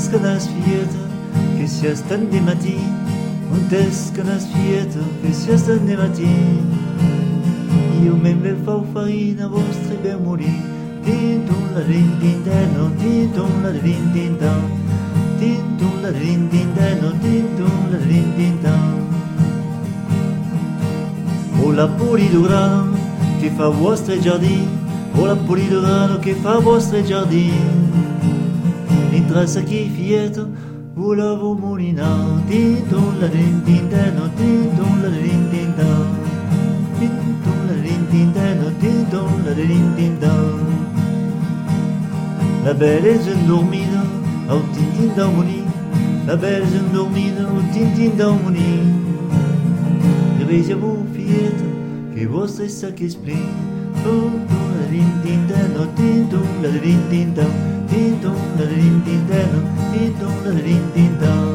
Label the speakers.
Speaker 1: que nas fieta, que se estan de matí, que nas fieta, que se estan de matí. Io mem le fau farina vostri ben morir. Tintum la din din deno, tintum la din din dan. Tintum la din din deno, tintum la din din dan. O la puri do grano che fa vostre giardini, o la puri do grano che fa vostre giardini. Intrassa chi fieto, volavo molinare. Tintum la din din deno, tintum la din din dan. Tintum la din din deno, tintum la din din dan. La belle est endormida, au tintin d'harmonie. La belle est endormida, au tintin d'harmonie. Réveillez-vous, fillette, que vostre sac explique. Oh, la din din dano, tintum la din din dan. Tintum la din din dano, tintum la din din dan.